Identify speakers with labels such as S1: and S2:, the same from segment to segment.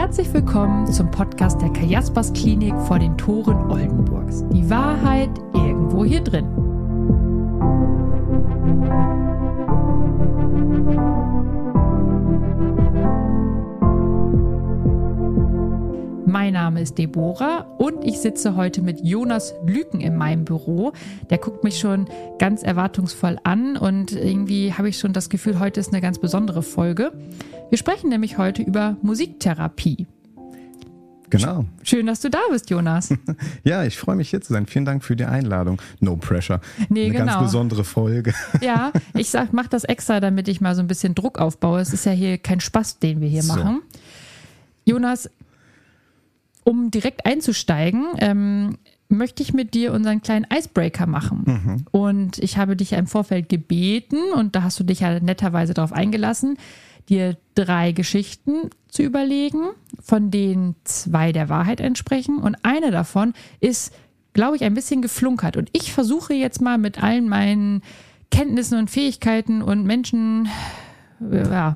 S1: Herzlich willkommen zum Podcast der Kajaspers Klinik vor den Toren Oldenburgs. Die Wahrheit irgendwo hier drin. Mein Name ist Deborah und ich sitze heute mit Jonas Lüken in meinem Büro. Der guckt mich schon ganz erwartungsvoll an und irgendwie habe ich schon das Gefühl, heute ist eine ganz besondere Folge. Wir sprechen nämlich heute über Musiktherapie.
S2: Genau.
S1: Schön, dass du da bist, Jonas.
S2: Ja, ich freue mich hier zu sein. Vielen Dank für die Einladung. No pressure.
S1: Nee,
S2: Eine ganz besondere Folge.
S1: Ja, ich mach das extra, damit ich mal so ein bisschen Druck aufbaue. Es ist ja hier kein Spaß, den wir hier machen. Jonas, um direkt einzusteigen, möchte ich mit dir unseren kleinen Icebreaker machen. Und ich habe dich ja im Vorfeld gebeten, und da hast du dich ja netterweise darauf eingelassen, dir 3 Geschichten zu überlegen, von denen 2 der Wahrheit entsprechen. Und eine davon ist, glaube ich, ein bisschen geflunkert. Und ich versuche jetzt mal mit allen meinen Kenntnissen und Fähigkeiten und Menschen... du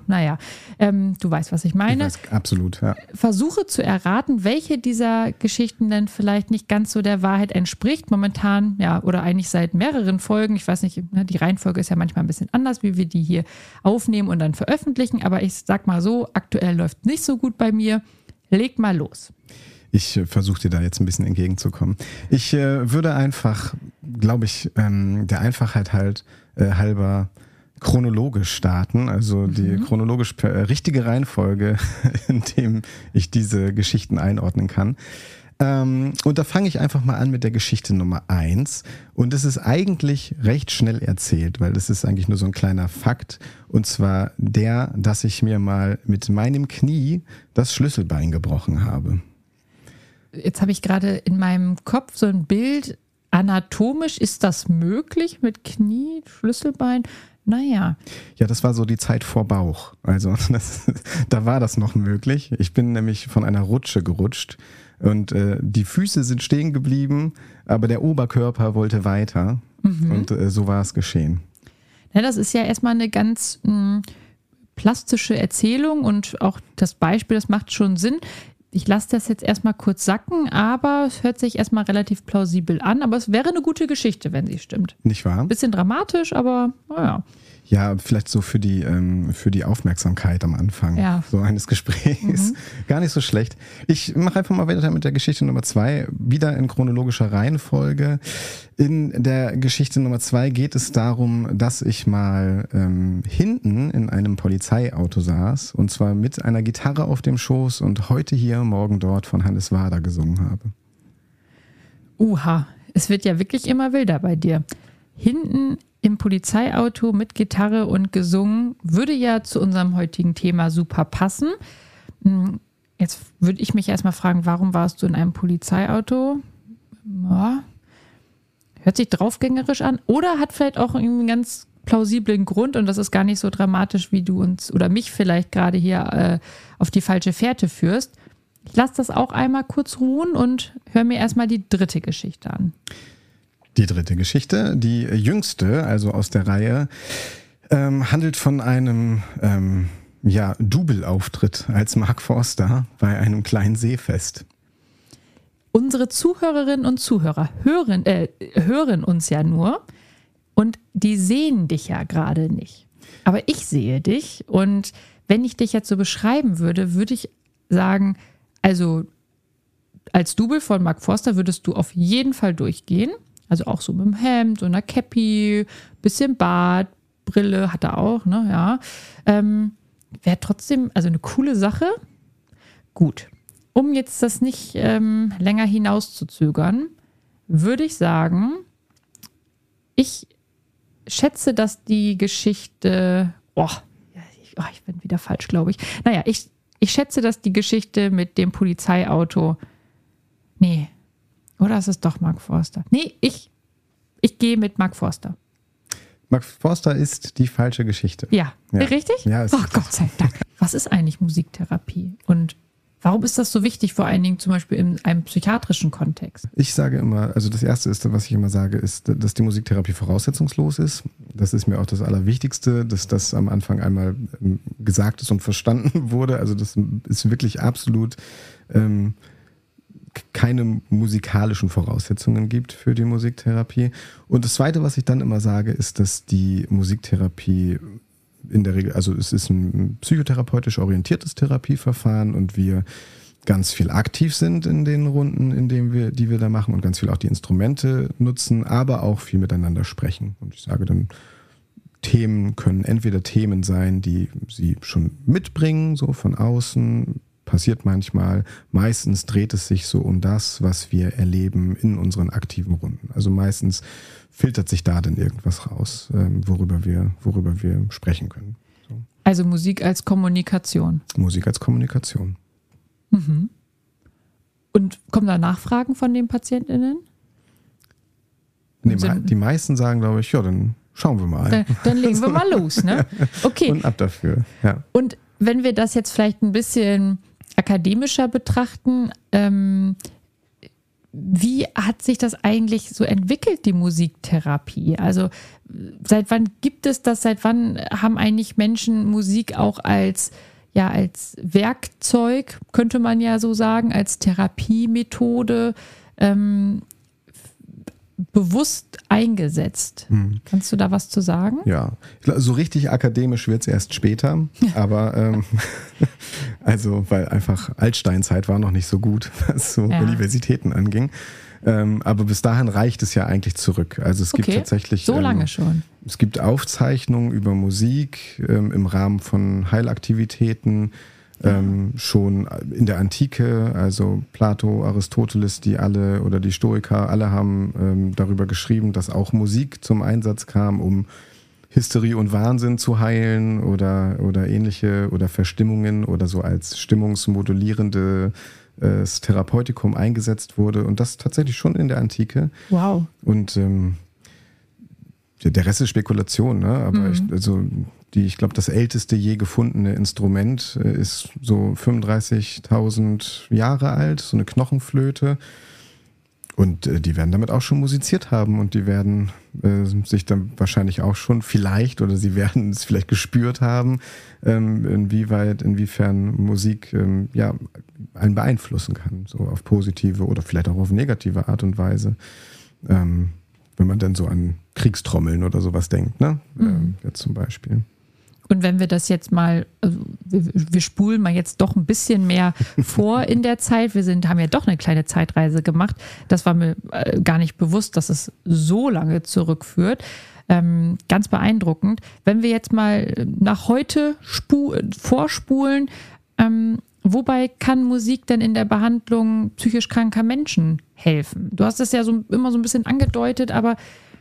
S1: weißt, was ich meine.
S2: Ich weiß, absolut, ja.
S1: Versuche zu erraten, welche dieser Geschichten denn vielleicht nicht ganz so der Wahrheit entspricht. Momentan, oder eigentlich seit mehreren Folgen. Ich weiß nicht, die Reihenfolge ist ja manchmal ein bisschen anders, wie wir die hier aufnehmen und dann veröffentlichen. Aber ich sag mal so, aktuell läuft nicht so gut bei mir. Leg mal los.
S2: Ich versuche dir da jetzt ein bisschen entgegenzukommen. Ich würde einfach, glaube ich, der Einfachheit halber chronologisch starten, also die chronologisch richtige Reihenfolge, in dem ich diese Geschichten einordnen kann. Und da fange ich einfach mal an mit der Geschichte Nummer 1. Und es ist eigentlich recht schnell erzählt, weil das ist eigentlich nur so ein kleiner Fakt. Und zwar der, dass ich mir mal mit meinem Knie das Schlüsselbein gebrochen habe.
S1: Jetzt habe ich gerade in meinem Kopf so ein Bild. Anatomisch ist das möglich mit Knie, Schlüsselbein? Naja.
S2: Ja, das war so die Zeit vor Bauch. Also da war das noch möglich. Ich bin nämlich von einer Rutsche gerutscht und die Füße sind stehen geblieben, aber der Oberkörper wollte weiter und so war es geschehen.
S1: Ja, das ist ja erstmal eine ganz plastische Erzählung und auch das Beispiel, das macht schon Sinn. Ich lasse das jetzt erstmal kurz sacken, aber es hört sich erstmal relativ plausibel an. Aber es wäre eine gute Geschichte, wenn sie stimmt.
S2: Nicht wahr?
S1: Bisschen dramatisch, aber naja.
S2: Ja, vielleicht so für die Aufmerksamkeit am Anfang so eines Gesprächs. Gar nicht so schlecht. Ich mache einfach mal weiter mit der Geschichte Nummer 2, wieder in chronologischer Reihenfolge. In der Geschichte Nummer 2 geht es darum, dass ich mal hinten in einem Polizeiauto saß und zwar mit einer Gitarre auf dem Schoß und heute hier, morgen dort von Hannes Wader gesungen habe.
S1: Es wird ja wirklich immer wilder bei dir. Hinten im Polizeiauto mit Gitarre und gesungen, würde ja zu unserem heutigen Thema super passen. Jetzt würde ich mich erstmal fragen, warum warst du in einem Polizeiauto? Ja, hört sich draufgängerisch an oder hat vielleicht auch einen ganz plausiblen Grund und das ist gar nicht so dramatisch, wie du uns oder mich vielleicht gerade hier auf die falsche Fährte führst. Ich lasse das auch einmal kurz ruhen und höre mir erstmal die 3. Geschichte an.
S2: Die 3. Geschichte, die jüngste, also aus der Reihe, handelt von einem Double-Auftritt als Mark Forster bei einem kleinen Seefest.
S1: Unsere Zuhörerinnen und Zuhörer hören uns ja nur und die sehen dich ja gerade nicht. Aber ich sehe dich und wenn ich dich jetzt so beschreiben würde, würde ich sagen, also als Double von Mark Forster würdest du auf jeden Fall durchgehen. Also auch so mit dem Hemd, so einer Cappy, bisschen Bart, Brille hat er auch, ne, ja. Wäre trotzdem, also eine coole Sache. Gut. Um jetzt das nicht länger hinauszuzögern, würde ich sagen, ich schätze, dass die Geschichte, ich bin wieder falsch, glaube ich. Naja, ich schätze, dass die Geschichte mit dem Polizeiauto, oder ist es doch Mark Forster? Nee, ich gehe mit Mark Forster.
S2: Mark Forster ist die falsche Geschichte.
S1: Ja. Richtig?
S2: Ja,
S1: Gott sei Dank. Was ist eigentlich Musiktherapie? Und Warum ist das so wichtig, vor allen Dingen zum Beispiel in einem psychiatrischen Kontext?
S2: Ich sage immer, also das Erste ist, was ich immer sage, ist, dass die Musiktherapie voraussetzungslos ist. Das ist mir auch das Allerwichtigste, dass das am Anfang einmal gesagt ist und verstanden wurde. Also das ist wirklich absolut keine musikalischen Voraussetzungen gibt für die Musiktherapie. Und das Zweite, was ich dann immer sage, ist, dass die Musiktherapie in der Regel, also es ist ein psychotherapeutisch orientiertes Therapieverfahren und wir ganz viel aktiv sind in den Runden, die wir da machen und ganz viel auch die Instrumente nutzen, aber auch viel miteinander sprechen. Und ich sage dann, Themen können entweder Themen sein, die sie schon mitbringen, so von außen, passiert manchmal. Meistens dreht es sich so um das, was wir erleben in unseren aktiven Runden. Also meistens filtert sich da dann irgendwas raus, worüber wir sprechen können. So.
S1: Also Musik als Kommunikation.
S2: Musik als Kommunikation.
S1: Mhm. Und kommen da Nachfragen von den PatientInnen?
S2: Nee, die meisten sagen, glaube ich, ja, dann schauen wir mal.
S1: Dann legen wir mal los, ne? Okay.
S2: Und ab dafür, ja.
S1: Und wenn wir das jetzt vielleicht ein bisschen akademischer betrachten, wie hat sich das eigentlich so entwickelt, die Musiktherapie? Also seit wann gibt es das? Seit wann haben eigentlich Menschen Musik auch als Werkzeug, könnte man ja so sagen, als Therapiemethode bewusst eingesetzt? Kannst du da was zu sagen?
S2: Ja, so richtig akademisch wird es erst später, aber also weil einfach Altsteinzeit war noch nicht so gut, was so Universitäten anging. Aber bis dahin reicht es ja eigentlich zurück. Also es gibt tatsächlich
S1: so lange schon.
S2: Es gibt Aufzeichnungen über Musik im Rahmen von Heilaktivitäten. Schon in der Antike, also Plato, Aristoteles, die Stoiker, alle haben darüber geschrieben, dass auch Musik zum Einsatz kam, um Hysterie und Wahnsinn zu heilen oder ähnliche oder Verstimmungen oder so als stimmungsmodulierendes Therapeutikum eingesetzt wurde und das tatsächlich schon in der Antike.
S1: Wow.
S2: Und der Rest ist Spekulation, ne? Aber ich glaube, das älteste je gefundene Instrument ist so 35.000 Jahre alt, so eine Knochenflöte. Und die werden damit auch schon musiziert haben und die werden sich dann wahrscheinlich auch schon sie werden es vielleicht gespürt haben, inwiefern Musik einen beeinflussen kann, so auf positive oder vielleicht auch auf negative Art und Weise. Wenn man dann so an Kriegstrommeln oder sowas denkt, ne? Jetzt zum Beispiel.
S1: Und wenn wir das jetzt mal, also wir spulen mal jetzt doch ein bisschen mehr vor in der Zeit. Haben ja doch eine kleine Zeitreise gemacht. Das war mir gar nicht bewusst, dass es so lange zurückführt. Ganz beeindruckend. Wenn wir jetzt mal nach heute vorspulen, wobei kann Musik denn in der Behandlung psychisch kranker Menschen helfen? Du hast es ja immer so ein bisschen angedeutet, aber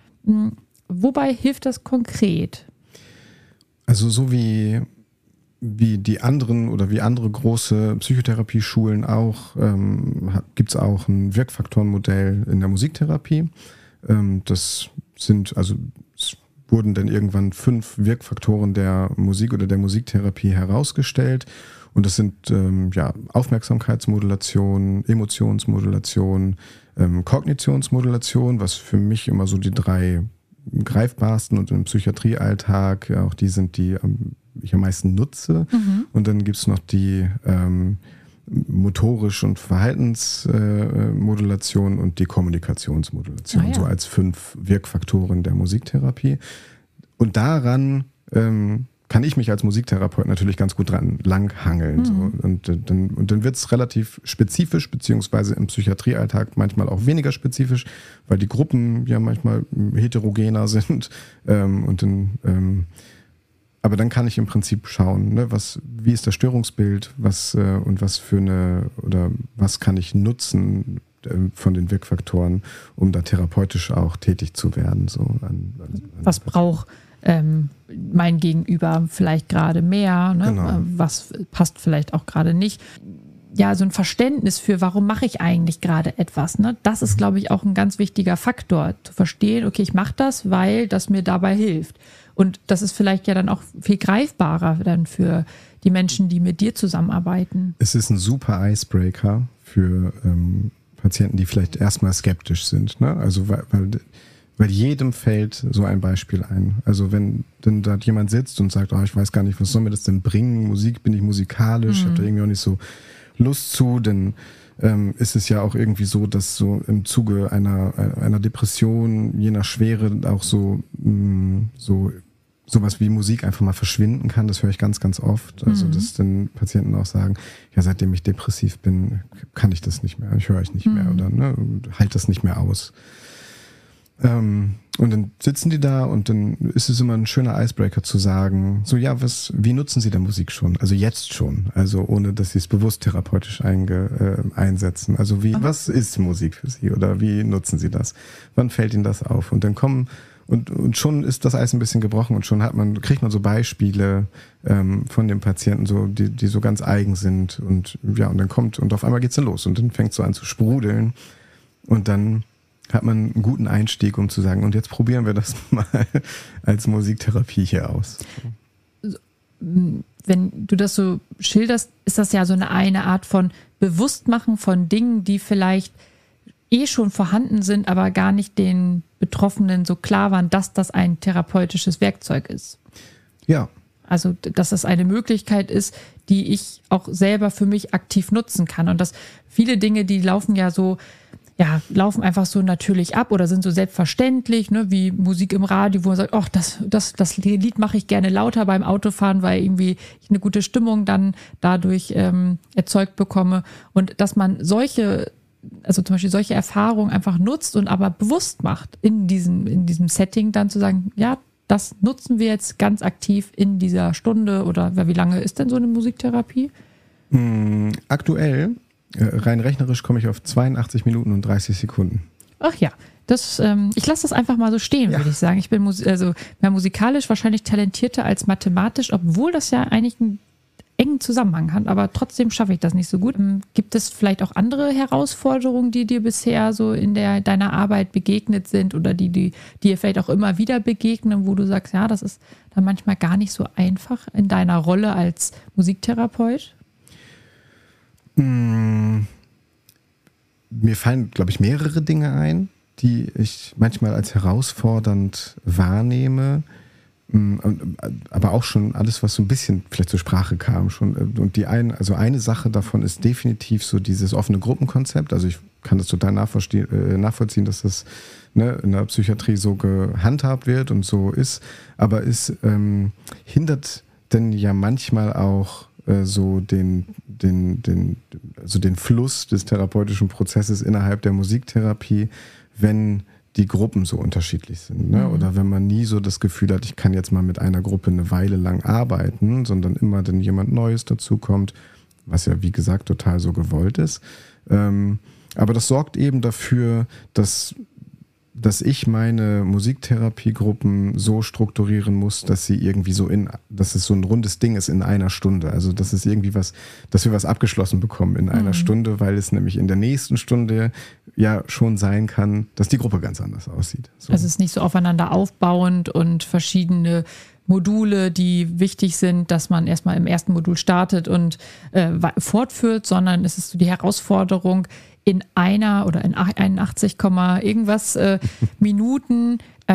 S1: wobei hilft das konkret?
S2: Also so wie die anderen oder wie andere große Psychotherapieschulen auch, gibt es auch ein Wirkfaktorenmodell in der Musiktherapie. Es wurden dann irgendwann 5 Wirkfaktoren der Musik oder der Musiktherapie herausgestellt. Und das sind Aufmerksamkeitsmodulation, Emotionsmodulation, Kognitionsmodulation, was für mich immer so die 3 greifbarsten und im Psychiatriealltag auch die sind, die ich am meisten nutze. Und dann gibt es noch die motorisch- und Verhaltensmodulation und die Kommunikationsmodulation, so als 5 Wirkfaktoren der Musiktherapie. Und daran kann ich mich als Musiktherapeut natürlich ganz gut dran langhangeln. So. Und dann wird es relativ spezifisch, beziehungsweise im Psychiatriealltag manchmal auch weniger spezifisch, weil die Gruppen ja manchmal heterogener sind. Aber dann kann ich im Prinzip schauen, ne, wie ist das Störungsbild, was kann ich nutzen von den Wirkfaktoren, um da therapeutisch auch tätig zu werden. So
S1: was braucht mein Gegenüber vielleicht gerade mehr, ne?
S2: Genau.
S1: Was passt vielleicht auch gerade nicht. Ja, so ein Verständnis für, warum mache ich eigentlich gerade etwas. Ne? Das ist, glaube ich, auch ein ganz wichtiger Faktor, zu verstehen, okay, ich mache das, weil das mir dabei hilft. Und das ist vielleicht ja dann auch viel greifbarer dann für die Menschen, die mit dir zusammenarbeiten?
S2: Es ist ein super Icebreaker für Patienten, die vielleicht erstmal skeptisch sind. Ne? Also weil jedem fällt so ein Beispiel ein. Also wenn dann da jemand sitzt und sagt, ich weiß gar nicht, was soll mir das denn bringen? Musik, bin ich musikalisch, habe da irgendwie auch nicht so Lust zu, denn ist es ja auch irgendwie so, dass so im Zuge einer Depression, je nach Schwere, auch sowas wie Musik einfach mal verschwinden kann. Das höre ich ganz, ganz oft. Also dass dann Patienten auch sagen, ja, seitdem ich depressiv bin, kann ich das nicht mehr, ich höre ich nicht mehr oder halte das nicht mehr aus. Und dann sitzen die da und dann ist es immer ein schöner Icebreaker zu sagen, so ja, wie nutzen sie denn Musik schon? Also jetzt schon, also ohne, dass sie es bewusst therapeutisch einsetzen. Also was ist Musik für sie oder wie nutzen sie das? Wann fällt ihnen das auf? Und dann kommen und schon ist das Eis ein bisschen gebrochen und schon kriegt man so Beispiele von dem Patienten, so, die so ganz eigen sind und ja, und dann und auf einmal geht's dann los und dann fängt es so an zu sprudeln und dann hat man einen guten Einstieg, um zu sagen, und jetzt probieren wir das mal als Musiktherapie hier aus.
S1: Wenn du das so schilderst, ist das ja so eine Art von Bewusstmachen von Dingen, die vielleicht schon vorhanden sind, aber gar nicht den Betroffenen so klar waren, dass das ein therapeutisches Werkzeug ist.
S2: Ja.
S1: Also, dass das eine Möglichkeit ist, die ich auch selber für mich aktiv nutzen kann. Und dass viele Dinge, die laufen laufen einfach so natürlich ab oder sind so selbstverständlich, ne, wie Musik im Radio, wo man sagt, das Lied mache ich gerne lauter beim Autofahren, weil irgendwie ich eine gute Stimmung dann dadurch erzeugt bekomme. Und dass man zum Beispiel solche Erfahrungen einfach nutzt und aber bewusst macht in diesem Setting, dann zu sagen, ja, das nutzen wir jetzt ganz aktiv in dieser Stunde oder wie lange ist denn so eine Musiktherapie?
S2: Aktuell, rein rechnerisch, komme ich auf 82 Minuten und 30 Sekunden.
S1: Ach ja, ich lasse das einfach mal so stehen, würde ich sagen. Ich bin mehr musikalisch wahrscheinlich talentierter als mathematisch, obwohl das ja eigentlich einen engen Zusammenhang hat, aber trotzdem schaffe ich das nicht so gut. Gibt es vielleicht auch andere Herausforderungen, die dir bisher so in deiner Arbeit begegnet sind oder die dir vielleicht auch immer wieder begegnen, wo du sagst, ja, das ist dann manchmal gar nicht so einfach in deiner Rolle als Musiktherapeut?
S2: Mir fallen, glaube ich, mehrere Dinge ein, die ich manchmal als herausfordernd wahrnehme, aber auch schon alles, was so ein bisschen vielleicht zur Sprache kam schon. Und eine Sache davon ist definitiv so dieses offene Gruppenkonzept. Also ich kann das total nachvollziehen, dass das in der Psychiatrie so gehandhabt wird und so ist, aber es hindert denn ja manchmal auch so den Fluss des therapeutischen Prozesses innerhalb der Musiktherapie, wenn die Gruppen so unterschiedlich sind. Ne? Oder wenn man nie so das Gefühl hat, ich kann jetzt mal mit einer Gruppe eine Weile lang arbeiten, sondern immer dann jemand Neues dazukommt, was ja wie gesagt total so gewollt ist. Aber das sorgt eben dafür, dass ich meine Musiktherapiegruppen so strukturieren muss, dass sie irgendwie dass es so ein rundes Ding ist in einer Stunde. Also dass es irgendwie dass wir was abgeschlossen bekommen in einer Stunde, weil es nämlich in der nächsten Stunde ja schon sein kann, dass die Gruppe ganz anders aussieht. So.
S1: Also es ist nicht so aufeinander aufbauend und verschiedene Module, die wichtig sind, dass man erstmal im ersten Modul startet und fortführt, sondern es ist so die Herausforderung, in einer oder in 81, irgendwas Minuten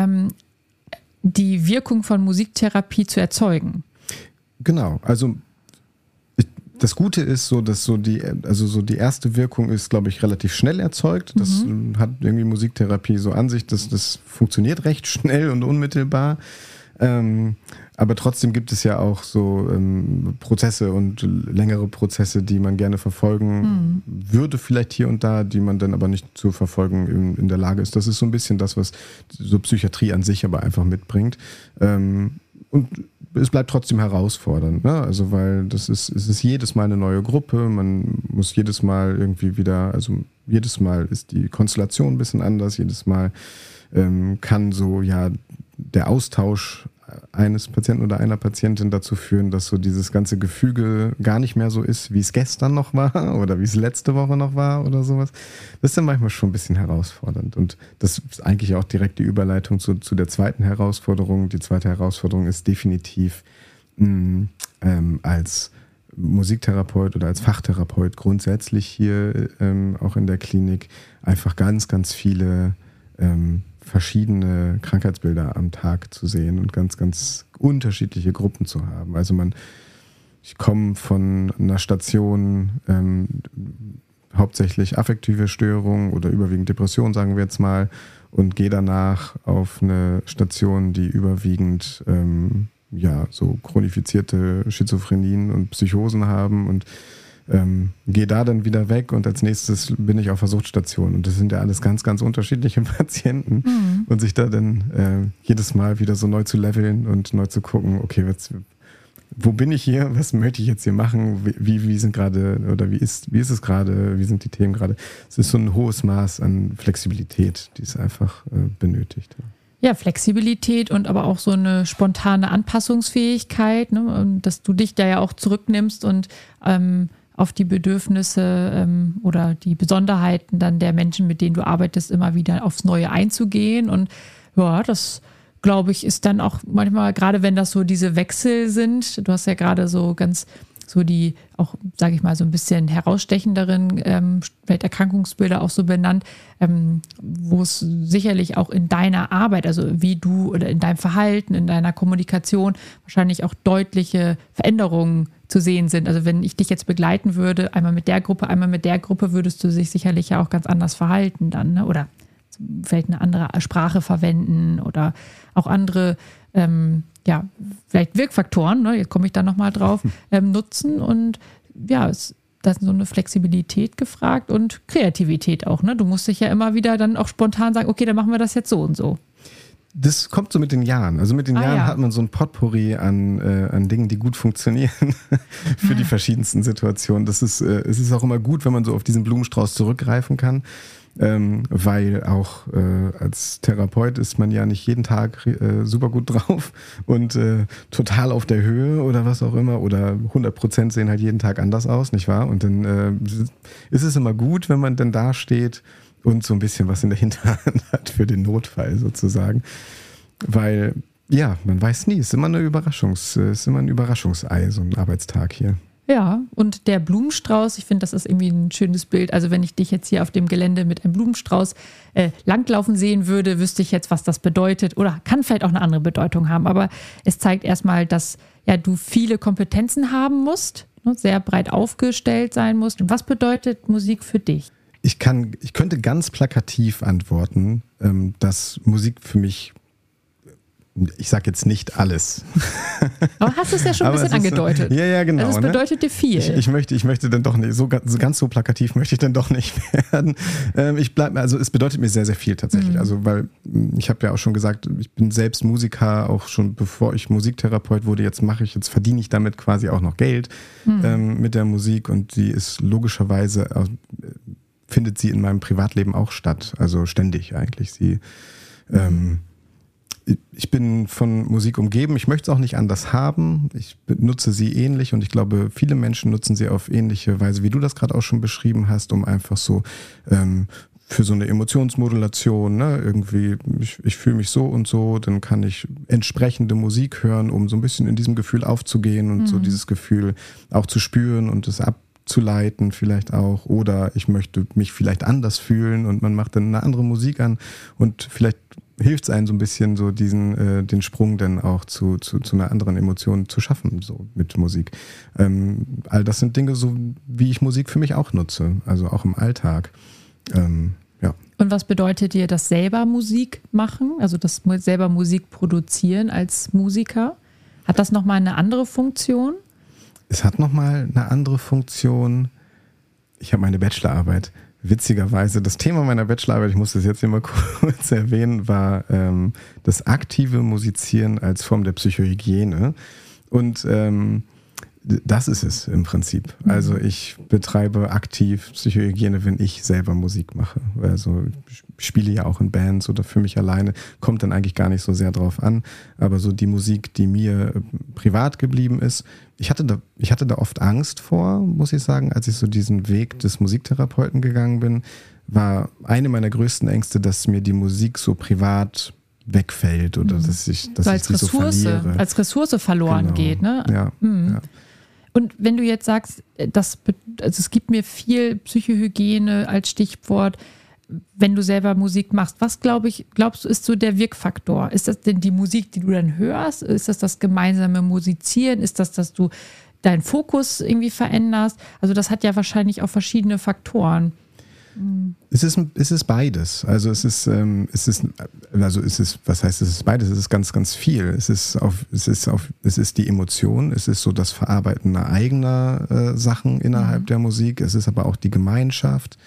S1: die Wirkung von Musiktherapie zu erzeugen.
S2: Genau, also das Gute ist so, dass die erste Wirkung ist, glaube ich, relativ schnell erzeugt. Das hat irgendwie Musiktherapie so an sich, das funktioniert recht schnell und unmittelbar. Aber trotzdem gibt es ja auch so Prozesse und längere Prozesse, die man gerne verfolgen würde, vielleicht hier und da, die man dann aber nicht zu verfolgen in der Lage ist. Das ist so ein bisschen das, was so Psychiatrie an sich aber einfach mitbringt. Und es bleibt trotzdem herausfordernd, ne? Also weil es ist jedes Mal eine neue Gruppe, man muss jedes Mal irgendwie wieder, also jedes Mal ist die Konstellation ein bisschen anders, jedes Mal kann so ja der Austausch eines Patienten oder einer Patientin dazu führen, dass so dieses ganze Gefüge gar nicht mehr so ist, wie es gestern noch war oder wie es letzte Woche noch war oder sowas. Das ist dann manchmal schon ein bisschen herausfordernd. Und das ist eigentlich auch direkt die Überleitung zu der zweiten Herausforderung. Die zweite Herausforderung ist definitiv als Musiktherapeut oder als Fachtherapeut grundsätzlich hier auch in der Klinik einfach ganz, ganz viele verschiedene Krankheitsbilder am Tag zu sehen und ganz, ganz unterschiedliche Gruppen zu haben. Also ich komme von einer Station, hauptsächlich affektive Störungen oder überwiegend Depression, sagen wir jetzt mal, und gehe danach auf eine Station, die überwiegend so chronifizierte Schizophrenien und Psychosen haben und gehe da dann wieder weg und als nächstes bin ich auf der Suchtstation und das sind ja alles ganz, ganz unterschiedliche Patienten und sich da dann jedes Mal wieder so neu zu leveln und neu zu gucken, okay, wo bin ich hier, was möchte ich jetzt hier machen, wie sind gerade oder wie ist es gerade, wie sind die Themen gerade. Es ist so ein hohes Maß an Flexibilität, die es einfach benötigt.
S1: Ja, Flexibilität und aber auch so eine spontane Anpassungsfähigkeit, ne? Und dass du dich da ja auch zurücknimmst und auf die Bedürfnisse oder die Besonderheiten dann der Menschen, mit denen du arbeitest, immer wieder aufs Neue einzugehen. Und ja, das, glaube ich, ist dann auch manchmal, gerade wenn das so diese Wechsel sind, du hast ja gerade so ganz so die auch, sage ich mal, so ein bisschen herausstechenderen vielleicht Erkrankungsbilder auch so benannt, wo es sicherlich auch in deiner Arbeit, also wie du oder in deinem Verhalten, in deiner Kommunikation wahrscheinlich auch deutliche Veränderungen zu sehen sind. Also wenn ich dich jetzt begleiten würde, einmal mit der Gruppe, würdest du dich sicherlich ja auch ganz anders verhalten dann, ne? Oder vielleicht eine andere Sprache verwenden oder auch andere vielleicht Wirkfaktoren, ne, jetzt komme ich da nochmal drauf, nutzen und ja, da ist so eine Flexibilität gefragt und Kreativität auch, ne? Du musst dich ja immer wieder dann auch spontan sagen, okay, dann machen wir das jetzt so und so.
S2: Das kommt so mit den Jahren. Also mit den Jahren hat man so ein Potpourri an Dingen, die gut funktionieren für die verschiedensten Situationen. Es ist auch immer gut, wenn man so auf diesen Blumenstrauß zurückgreifen kann. Weil auch als Therapeut ist man ja nicht jeden Tag super gut drauf und total auf der Höhe oder was auch immer oder 100% sehen halt jeden Tag anders aus, nicht wahr? Und dann ist es immer gut, wenn man dann da steht und so ein bisschen was in der Hinterhand hat für den Notfall sozusagen, weil ja, man weiß nie, es ist immer ein Überraschungsei, so ein Arbeitstag hier.
S1: Ja, und der Blumenstrauß, ich finde, das ist irgendwie ein schönes Bild. Also wenn ich dich jetzt hier auf dem Gelände mit einem Blumenstrauß langlaufen sehen würde, wüsste ich jetzt, was das bedeutet. Oder kann vielleicht auch eine andere Bedeutung haben. Aber es zeigt erstmal, dass ja, du viele Kompetenzen haben musst, ne, sehr breit aufgestellt sein musst. Und was bedeutet Musik für dich?
S2: Ich könnte ganz plakativ antworten, dass Musik für mich, ich sage jetzt nicht alles.
S1: Aber hast du es ja schon ein bisschen angedeutet.
S2: Ja, genau.
S1: Also es bedeutet dir viel.
S2: Ich möchte dann doch nicht, ganz so plakativ möchte ich dann doch nicht werden. Es bedeutet mir sehr, sehr viel tatsächlich. Also weil ich habe ja auch schon gesagt, ich bin selbst Musiker, auch schon bevor ich Musiktherapeut wurde. Jetzt verdiene ich damit quasi auch noch Geld mit der Musik und die ist logischerweise, findet sie in meinem Privatleben auch statt. Also ständig eigentlich. Ich bin von Musik umgeben. Ich möchte es auch nicht anders haben. Ich nutze sie ähnlich und ich glaube, viele Menschen nutzen sie auf ähnliche Weise, wie du das gerade auch schon beschrieben hast, um einfach so für so eine Emotionsmodulation, ne, irgendwie, ich fühle mich so und so, dann kann ich entsprechende Musik hören, um so ein bisschen in diesem Gefühl aufzugehen und so dieses Gefühl auch zu spüren und es abzuleiten vielleicht auch. Oder ich möchte mich vielleicht anders fühlen und man macht dann eine andere Musik an und vielleicht hilft es einem so ein bisschen, so den Sprung dann auch zu einer anderen Emotion zu schaffen, so mit Musik. All das sind Dinge, so wie ich Musik für mich auch nutze, also auch im Alltag. Ja.
S1: Und was bedeutet dir das selber Musik machen, also das selber Musik produzieren als Musiker? Hat das nochmal eine andere Funktion?
S2: Es hat nochmal eine andere Funktion. Ich habe meine Bachelorarbeit. Witzigerweise, das Thema meiner Bachelorarbeit, ich muss das jetzt hier mal kurz erwähnen, war das aktive Musizieren als Form der Psychohygiene. Und das ist es im Prinzip. Also ich betreibe aktiv Psychohygiene, wenn ich selber Musik mache. Also ich spiele ja auch in Bands oder für mich alleine, kommt dann eigentlich gar nicht so sehr drauf an. Aber so die Musik, die mir privat geblieben ist, ich hatte da oft Angst vor, muss ich sagen, als ich so diesen Weg des Musiktherapeuten gegangen bin, war eine meiner größten Ängste, dass mir die Musik so privat wegfällt oder dass ich
S1: so als
S2: die so verliere.
S1: Als Ressource verloren geht. Ne?
S2: Ja, ja.
S1: Und wenn du jetzt sagst, also es gibt mir viel Psychohygiene als Stichwort, wenn du selber Musik machst, was glaubst du, ist so der Wirkfaktor? Ist das denn die Musik, die du dann hörst? Ist das gemeinsame Musizieren? Ist das, dass du deinen Fokus irgendwie veränderst? Also das hat ja wahrscheinlich auch verschiedene Faktoren.
S2: Es ist beides. Also was heißt, es ist beides? Es ist ganz, ganz viel. Es ist die Emotion, es ist so das Verarbeiten eigener Sachen innerhalb der Musik, es ist aber auch die Gemeinschaft.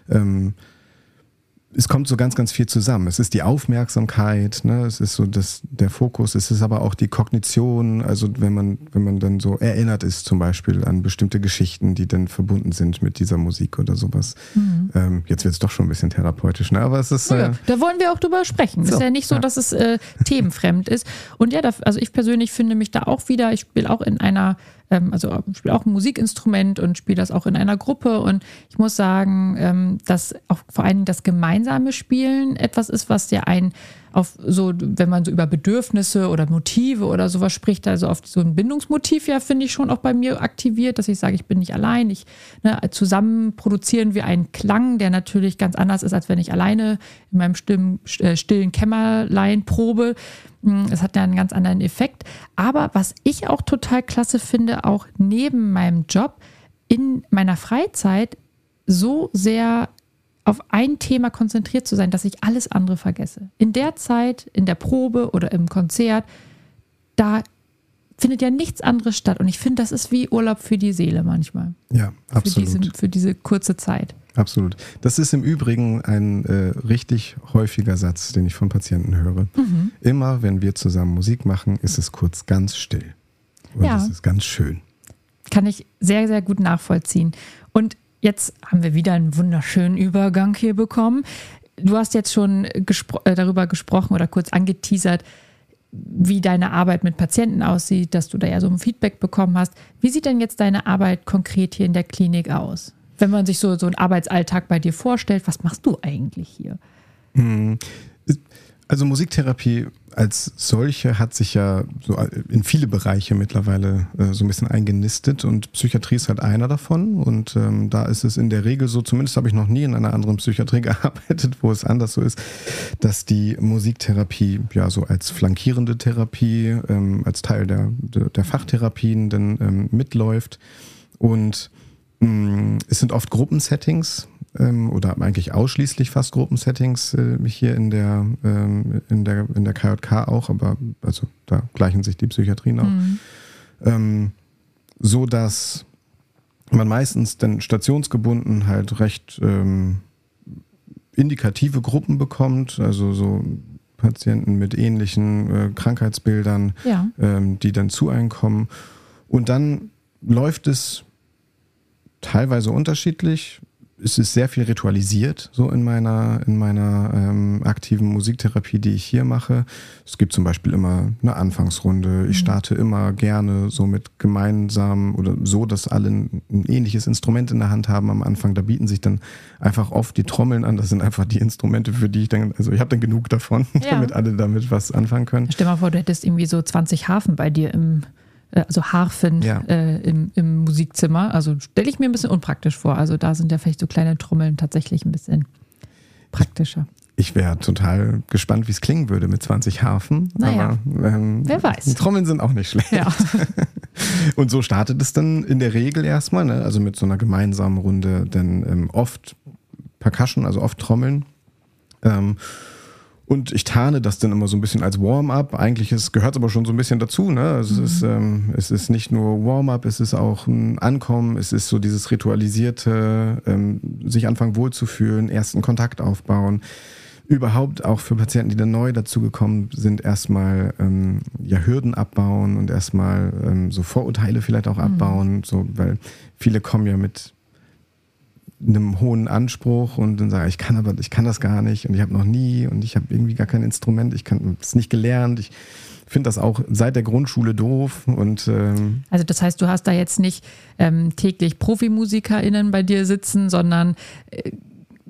S2: Es kommt so ganz, ganz viel zusammen. Es ist die Aufmerksamkeit, ne? Es ist so der Fokus, es ist aber auch die Kognition, also wenn man dann so erinnert ist zum Beispiel an bestimmte Geschichten, die dann verbunden sind mit dieser Musik oder sowas. Jetzt wird es doch schon ein bisschen therapeutisch, ne? Aber es ist...
S1: da wollen wir auch drüber sprechen. Es ist ja nicht so, dass es themenfremd ist. Und ja, also ich persönlich finde mich da auch wieder, ich spiele auch ich spiele auch ein Musikinstrument und spiele das auch in einer Gruppe und ich muss sagen, dass auch vor allem das gemeinsame Spielen etwas ist, was ja wenn man so über Bedürfnisse oder Motive oder sowas spricht, also auf so ein Bindungsmotiv ja, finde ich schon auch bei mir aktiviert, dass ich sage, ich bin nicht allein, zusammen produzieren wir einen Klang, der natürlich ganz anders ist, als wenn ich alleine in meinem stillen Kämmerlein probe. Es hat ja einen ganz anderen Effekt. Aber was ich auch total klasse finde, auch neben meinem Job, in meiner Freizeit so sehr auf ein Thema konzentriert zu sein, dass ich alles andere vergesse. In der Zeit, in der Probe oder im Konzert, da findet ja nichts anderes statt. Und ich finde, das ist wie Urlaub für die Seele manchmal.
S2: Ja, absolut.
S1: Für diese kurze Zeit.
S2: Absolut. Das ist im Übrigen ein richtig häufiger Satz, den ich von Patienten höre. Immer, wenn wir zusammen Musik machen, ist es kurz ganz still. Und es ist ganz schön.
S1: Kann ich sehr, sehr gut nachvollziehen. Und jetzt haben wir wieder einen wunderschönen Übergang hier bekommen. Du hast jetzt schon darüber gesprochen oder kurz angeteasert, wie deine Arbeit mit Patienten aussieht, dass du da ja so ein Feedback bekommen hast. Wie sieht denn jetzt deine Arbeit konkret hier in der Klinik aus? Wenn man sich so einen Arbeitsalltag bei dir vorstellt, was machst du eigentlich hier?
S2: Also Musiktherapie als solche hat sich ja so in viele Bereiche mittlerweile so ein bisschen eingenistet und Psychiatrie ist halt einer davon und da ist es in der Regel so, zumindest habe ich noch nie in einer anderen Psychiatrie gearbeitet, wo es anders so ist, dass die Musiktherapie ja so als flankierende Therapie, als Teil der Fachtherapien dann mitläuft und es sind oft Gruppensettings oder eigentlich ausschließlich fast Gruppensettings hier in der KJK auch, aber also da gleichen sich die Psychiatrien auch. So dass man meistens dann stationsgebunden halt recht indikative Gruppen bekommt, also so Patienten mit ähnlichen Krankheitsbildern, die dann zu einem kommen. Und dann läuft es teilweise unterschiedlich. Es ist sehr viel ritualisiert, so in meiner aktiven Musiktherapie, die ich hier mache. Es gibt zum Beispiel immer eine Anfangsrunde. Ich starte immer gerne so mit gemeinsam oder so, dass alle ein ähnliches Instrument in der Hand haben am Anfang. Da bieten sich dann einfach oft die Trommeln an. Das sind einfach die Instrumente, für die ich dann, also ich habe dann genug davon, damit alle damit was anfangen können.
S1: Stell dir mal vor, du hättest irgendwie so 20 Harfen bei dir also Harfen im Musikzimmer. Also stelle ich mir ein bisschen unpraktisch vor. Also da sind ja vielleicht so kleine Trommeln tatsächlich ein bisschen praktischer.
S2: Ich wäre total gespannt, wie es klingen würde mit 20 Harfen.
S1: Naja,
S2: aber
S1: wer weiß.
S2: Trommeln sind auch nicht schlecht. Ja. Und so startet es dann in der Regel erstmal, ne? Also mit so einer gemeinsamen Runde, dann oft Percussion, also oft Trommeln. Und ich tarne das dann immer so ein bisschen als Warm-up. Eigentlich gehört es aber schon so ein bisschen dazu. Ne? Also es ist nicht nur Warm-up, es ist auch ein Ankommen, es ist so dieses ritualisierte, sich anfangen wohlzufühlen, ersten Kontakt aufbauen. Überhaupt auch für Patienten, die dann neu dazugekommen sind, erstmal Hürden abbauen und erstmal so Vorurteile vielleicht auch abbauen. So, weil viele kommen ja mit einem hohen Anspruch und dann sagen, ich kann das gar nicht und ich habe noch nie und ich habe irgendwie gar kein Instrument, ich kann es nicht gelernt, ich finde das auch seit der Grundschule doof. Und
S1: also das heißt, du hast da jetzt nicht täglich ProfimusikerInnen bei dir sitzen, sondern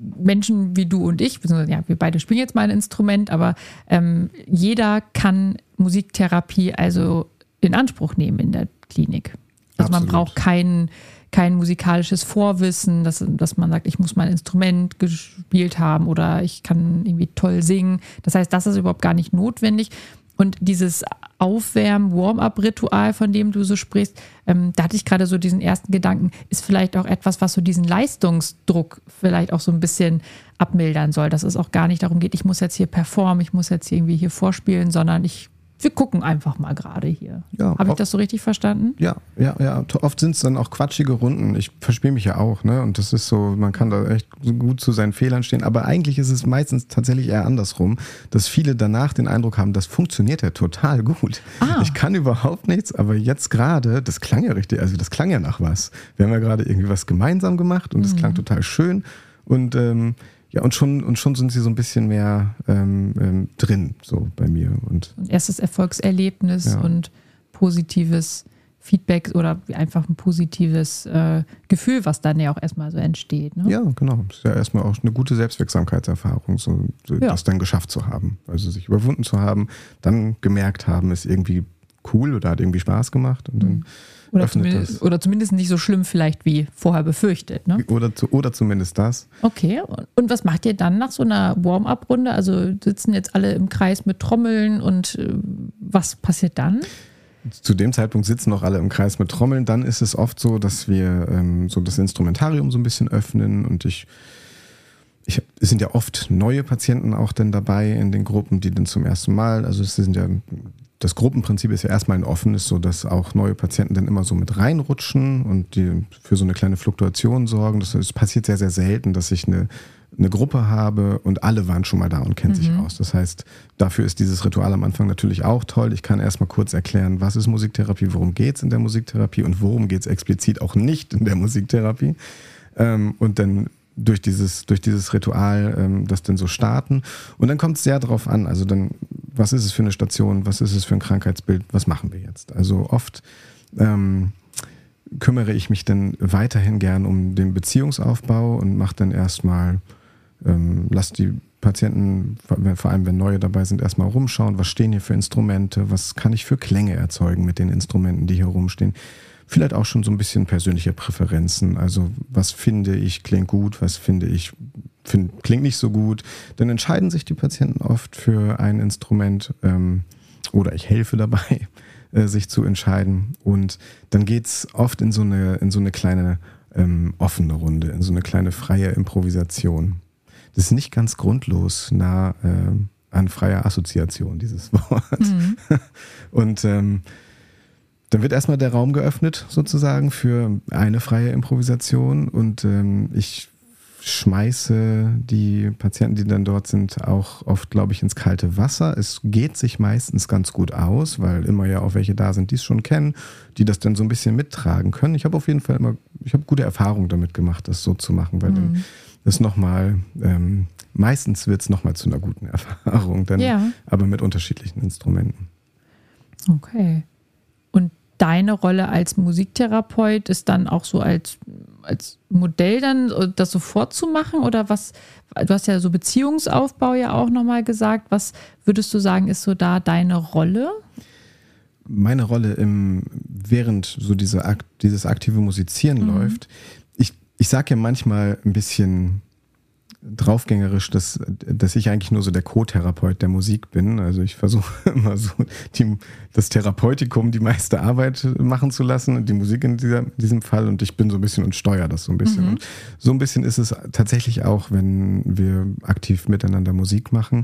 S1: Menschen wie du und ich, beziehungsweise ja, wir beide spielen jetzt mal ein Instrument, aber jeder kann Musiktherapie also in Anspruch nehmen in der Klinik. Also man braucht kein musikalisches Vorwissen, dass man sagt, ich muss mein Instrument gespielt haben oder ich kann irgendwie toll singen. Das heißt, das ist überhaupt gar nicht notwendig. Und dieses Warm-up-Ritual, von dem du so sprichst, da hatte ich gerade so diesen ersten Gedanken, ist vielleicht auch etwas, was so diesen Leistungsdruck vielleicht auch so ein bisschen abmildern soll, dass es auch gar nicht darum geht, ich muss jetzt hier performen, ich muss jetzt hier irgendwie hier vorspielen, sondern wir gucken einfach mal gerade hier. Ja, habe ich das so richtig verstanden?
S2: Ja. Oft sind es dann auch quatschige Runden. Ich verspiele mich ja auch, ne? Und das ist so, man kann da echt gut zu seinen Fehlern stehen. Aber eigentlich ist es meistens tatsächlich eher andersrum, dass viele danach den Eindruck haben, das funktioniert ja total gut. Ich kann überhaupt nichts, aber jetzt gerade, das klang ja richtig, also das klang ja nach was. Wir haben ja gerade irgendwie was gemeinsam gemacht und das klang total schön. Und und schon sind sie so ein bisschen mehr drin, so bei mir. Und
S1: erstes Erfolgserlebnis und positives Feedback oder einfach ein positives Gefühl, was dann ja auch erstmal so entsteht. Ne?
S2: Ja, genau. Das ist ja erstmal auch eine gute Selbstwirksamkeitserfahrung, das dann geschafft zu haben. Also sich überwunden zu haben, dann gemerkt haben, ist irgendwie cool oder hat irgendwie Spaß gemacht und dann
S1: oder zumindest nicht so schlimm vielleicht wie vorher befürchtet. Ne?
S2: Oder zumindest das.
S1: Okay, und was macht ihr dann nach so einer Warm-up-Runde? Also sitzen jetzt alle im Kreis mit Trommeln und was passiert dann?
S2: Zu dem Zeitpunkt sitzen noch alle im Kreis mit Trommeln. Dann ist es oft so, dass wir so das Instrumentarium so ein bisschen öffnen und es sind ja oft neue Patienten auch dann dabei in den Gruppen, die dann zum ersten Mal, also es sind ja das Gruppenprinzip ist ja erstmal ein offenes, so dass auch neue Patienten dann immer so mit reinrutschen und die für so eine kleine Fluktuation sorgen. Das passiert sehr, sehr selten, dass ich eine Gruppe habe und alle waren schon mal da und kennen sich aus. Das heißt, dafür ist dieses Ritual am Anfang natürlich auch toll. Ich kann erstmal kurz erklären, was ist Musiktherapie, worum geht es in der Musiktherapie und worum geht es explizit auch nicht in der Musiktherapie. Und dann durch dieses Ritual das dann so starten. Und dann kommt es sehr drauf an, also dann, was ist es für eine Station, was ist es für ein Krankheitsbild, was machen wir jetzt? Also oft kümmere ich mich dann weiterhin gern um den Beziehungsaufbau und mache dann erstmal, lass die Patienten, vor allem wenn neue dabei sind, erstmal rumschauen, was stehen hier für Instrumente, was kann ich für Klänge erzeugen mit den Instrumenten, die hier rumstehen. Vielleicht auch schon so ein bisschen persönliche Präferenzen. Also was finde ich klingt gut, was finde ich klingt nicht so gut. Dann entscheiden sich die Patienten oft für ein Instrument oder ich helfe dabei, sich zu entscheiden. Und dann geht's oft in so eine kleine offene Runde, in so eine kleine freie Improvisation. Das ist nicht ganz grundlos nah an freier Assoziation, dieses Wort. Und dann wird erstmal der Raum geöffnet, sozusagen, für eine freie Improvisation und ich schmeiße die Patienten, die dann dort sind, auch oft, glaube ich, ins kalte Wasser. Es geht sich meistens ganz gut aus, weil immer ja auch welche da sind, die es schon kennen, die das dann so ein bisschen mittragen können. Ich habe auf jeden Fall gute Erfahrungen damit gemacht, das so zu machen, weil dann ist nochmal, meistens wird es nochmal zu einer guten Erfahrung, dann, aber mit unterschiedlichen Instrumenten.
S1: Okay. Und deine Rolle als Musiktherapeut ist dann auch so als Modell dann, das so vorzumachen oder was? Du hast ja so Beziehungsaufbau ja auch nochmal gesagt. Was würdest du sagen, ist so da deine Rolle?
S2: Meine Rolle während so dieses aktive Musizieren läuft, ich sage ja manchmal ein bisschen draufgängerisch, dass ich eigentlich nur so der Co-Therapeut der Musik bin. Also ich versuche immer so das Therapeutikum die meiste Arbeit machen zu lassen und die Musik in diesem Fall und ich bin so ein bisschen und steuere das so ein bisschen. Und so ein bisschen ist es tatsächlich auch, wenn wir aktiv miteinander Musik machen.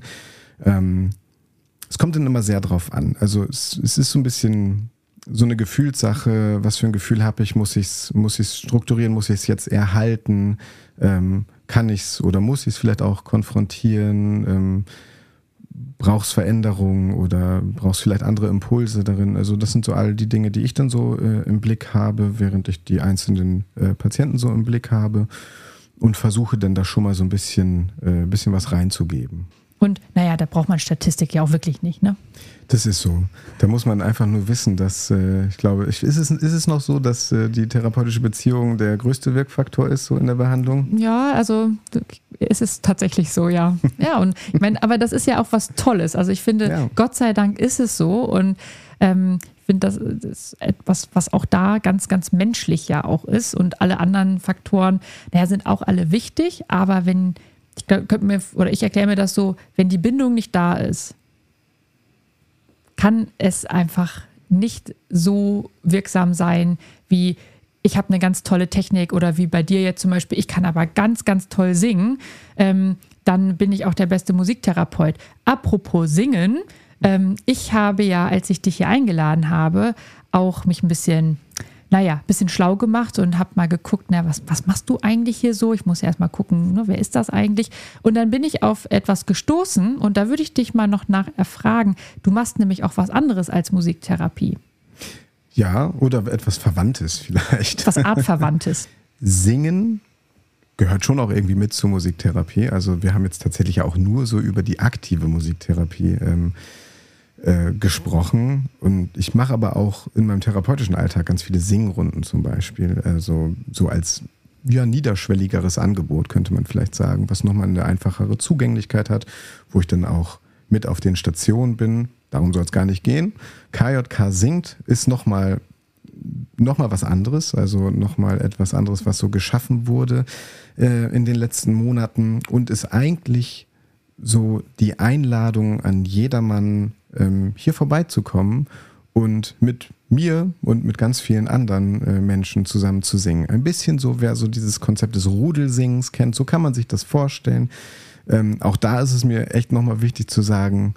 S2: Es kommt dann immer sehr drauf an. Also es ist so ein bisschen so eine Gefühlssache. Was für ein Gefühl habe ich? Muss ich es strukturieren? Muss ich es jetzt erhalten? Kann ich es oder muss ich es vielleicht auch konfrontieren? Brauchst Veränderungen oder brauchst vielleicht andere Impulse darin? Also das sind so all die Dinge, die ich dann so im Blick habe, während ich die einzelnen Patienten so im Blick habe und versuche dann da schon mal so ein bisschen was reinzugeben.
S1: Und naja, da braucht man Statistik ja auch wirklich nicht, ne?
S2: Das ist so. Da muss man einfach nur wissen, dass, ich glaube, ist es noch so, dass die therapeutische Beziehung der größte Wirkfaktor ist, so in der Behandlung?
S1: Ja, also es ist tatsächlich so, ja. Ja, und ich meine, aber das ist ja auch was Tolles. Also ich finde, Gott sei Dank ist es so. Und ich finde, das ist etwas, was auch da ganz, ganz menschlich ja auch ist. Und alle anderen Faktoren, sind auch alle wichtig. Aber ich erkläre mir das so, wenn die Bindung nicht da ist, kann es einfach nicht so wirksam sein, wie ich habe eine ganz tolle Technik oder wie bei dir jetzt zum Beispiel, ich kann aber ganz, ganz toll singen, dann bin ich auch der beste Musiktherapeut. Apropos Singen, ich habe ja, als ich dich hier eingeladen habe, auch mich ein bisschen schlau gemacht und habe mal geguckt, was machst du eigentlich hier so? Ich muss ja erst mal gucken, ne, wer ist das eigentlich? Und dann bin ich auf etwas gestoßen und da würde ich dich mal noch nach erfragen. Du machst nämlich auch was anderes als Musiktherapie.
S2: Ja, oder etwas Verwandtes vielleicht.
S1: Was Artverwandtes.
S2: Singen gehört schon auch irgendwie mit zur Musiktherapie. Also wir haben jetzt tatsächlich auch nur so über die aktive Musiktherapie gesprochen, und ich mache aber auch in meinem therapeutischen Alltag ganz viele Singrunden zum Beispiel, also so als niederschwelligeres Angebot, könnte man vielleicht sagen, was nochmal eine einfachere Zugänglichkeit hat, wo ich dann auch mit auf den Stationen bin. Darum soll es gar nicht gehen. KJK singt ist nochmal was anderes, also nochmal etwas anderes, was so geschaffen wurde in den letzten Monaten, und ist eigentlich so die Einladung an jedermann, hier vorbeizukommen und mit mir und mit ganz vielen anderen Menschen zusammen zu singen. Ein bisschen so, wer so dieses Konzept des Rudelsingens kennt, so kann man sich das vorstellen. Auch da ist es mir echt nochmal wichtig zu sagen,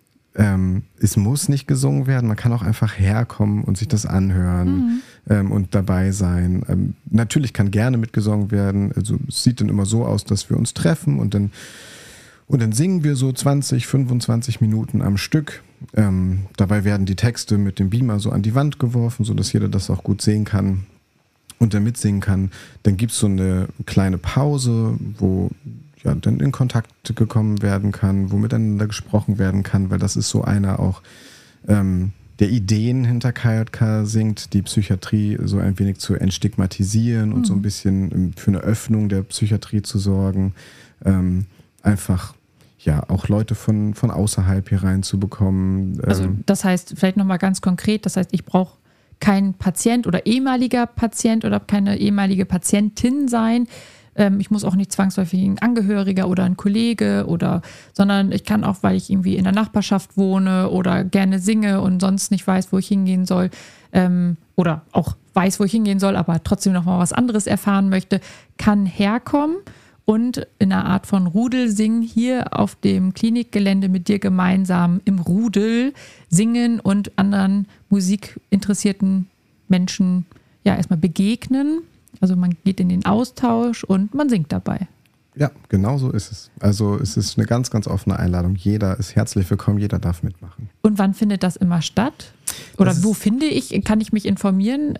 S2: es muss nicht gesungen werden, man kann auch einfach herkommen und sich das anhören und dabei sein. Natürlich kann gerne mitgesungen werden, also es sieht dann immer so aus, dass wir uns treffen und dann singen wir so 20, 25 Minuten am Stück. Dabei werden die Texte mit dem Beamer so an die Wand geworfen, sodass jeder das auch gut sehen kann und dann mitsingen kann. Dann gibt es so eine kleine Pause, wo dann in Kontakt gekommen werden kann, wo miteinander gesprochen werden kann, weil das ist so einer auch der Ideen hinter KJK singt, die Psychiatrie so ein wenig zu entstigmatisieren und so ein bisschen für eine Öffnung der Psychiatrie zu sorgen. Einfach auch Leute von außerhalb hier reinzubekommen.
S1: Also das heißt, vielleicht nochmal ganz konkret, das heißt, ich brauche kein Patient oder ehemaliger Patient oder keine ehemalige Patientin sein. Ich muss auch nicht zwangsläufig ein Angehöriger oder ein Kollege sondern ich kann auch, weil ich irgendwie in der Nachbarschaft wohne oder gerne singe und sonst nicht weiß, wo ich hingehen soll, oder auch weiß, wo ich hingehen soll, aber trotzdem noch mal was anderes erfahren möchte, kann herkommen und in einer Art von Rudelsingen hier auf dem Klinikgelände mit dir gemeinsam im Rudel singen und anderen musikinteressierten Menschen erstmal begegnen. Also man geht in den Austausch und man singt dabei.
S2: Ja, genau so ist es. Also es ist eine ganz, ganz offene Einladung. Jeder ist herzlich willkommen, jeder darf mitmachen.
S1: Und wann findet das immer statt? Oder kann ich mich informieren?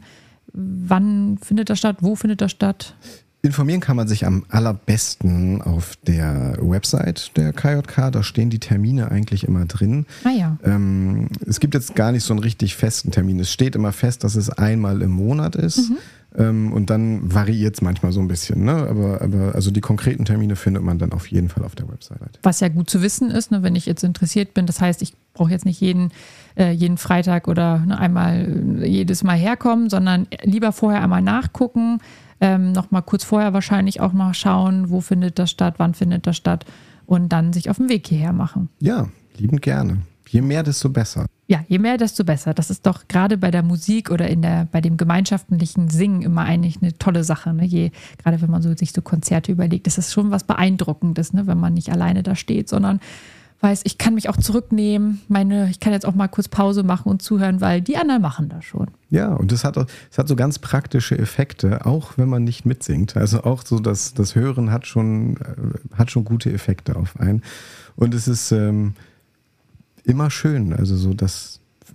S1: Wann findet das statt? Wo findet das statt?
S2: Informieren kann man sich am allerbesten auf der Website der KJK. Da stehen die Termine eigentlich immer drin.
S1: Ah ja.
S2: Es gibt jetzt gar nicht so einen richtig festen Termin. Es steht immer fest, dass es einmal im Monat ist. Und dann variiert es manchmal so ein bisschen. Ne? Aber also die konkreten Termine findet man dann auf jeden Fall auf der Website.
S1: Was ja gut zu wissen ist, ne, wenn ich jetzt interessiert bin. Das heißt, ich brauche jetzt nicht jeden Freitag oder einmal jedes Mal herkommen, sondern lieber vorher einmal nachgucken. Noch mal kurz vorher wahrscheinlich auch mal schauen, wo findet das statt, wann findet das statt und dann sich auf den Weg hierher machen.
S2: Ja, liebend gerne. Je mehr, desto besser.
S1: Ja, je mehr, desto besser. Das ist doch gerade bei der Musik oder bei dem gemeinschaftlichen Singen immer eigentlich eine tolle Sache. Ne? Gerade wenn man sich so Konzerte überlegt, das ist schon was Beeindruckendes, ne? Wenn man nicht alleine da steht, sondern weiß, ich kann mich auch zurücknehmen. Ich kann jetzt auch mal kurz Pause machen und zuhören, weil die anderen machen das schon.
S2: Ja, und es hat so ganz praktische Effekte, auch wenn man nicht mitsingt. Also auch so, das Hören hat schon gute Effekte auf einen. Und es ist immer schön, also so das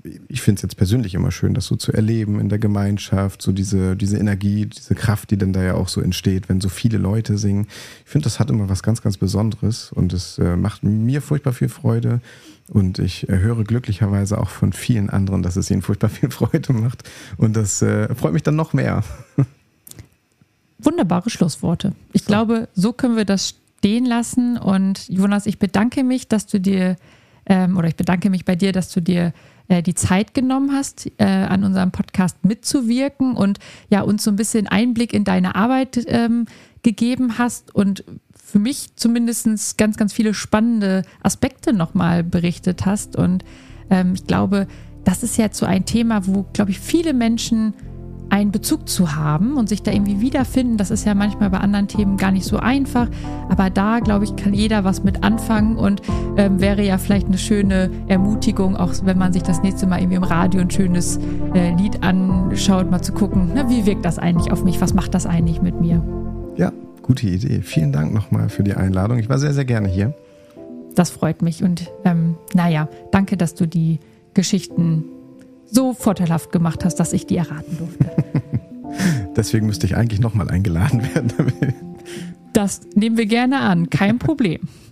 S2: ich finde es jetzt persönlich immer schön, das so zu erleben in der Gemeinschaft, so diese Energie, diese Kraft, die dann da ja auch so entsteht, wenn so viele Leute singen. Ich finde, das hat immer was ganz, ganz Besonderes und es macht mir furchtbar viel Freude und ich höre glücklicherweise auch von vielen anderen, dass es ihnen furchtbar viel Freude macht und das freut mich dann noch mehr.
S1: Wunderbare Schlussworte. Ich glaube, so können wir das stehen lassen und Jonas, ich bedanke mich, dass du dir ich bedanke mich bei dir, dass du dir die Zeit genommen hast, an unserem Podcast mitzuwirken und ja, uns so ein bisschen Einblick in deine Arbeit gegeben hast und für mich zumindest ganz, ganz viele spannende Aspekte nochmal berichtet hast. Und ich glaube, das ist jetzt so ein Thema, wo, glaube ich, viele Menschen einen Bezug zu haben und sich da irgendwie wiederfinden. Das ist ja manchmal bei anderen Themen gar nicht so einfach, aber da, glaube ich, kann jeder was mit anfangen und wäre ja vielleicht eine schöne Ermutigung, auch wenn man sich das nächste Mal irgendwie im Radio ein schönes Lied anschaut, mal zu gucken, wie wirkt das eigentlich auf mich, was macht das eigentlich mit mir?
S2: Ja, gute Idee. Vielen Dank nochmal für die Einladung. Ich war sehr, sehr gerne hier.
S1: Das freut mich und danke, dass du die Geschichten so vorteilhaft gemacht hast, dass ich die erraten durfte.
S2: Deswegen müsste ich eigentlich nochmal eingeladen werden.
S1: Das nehmen wir gerne an, kein Problem.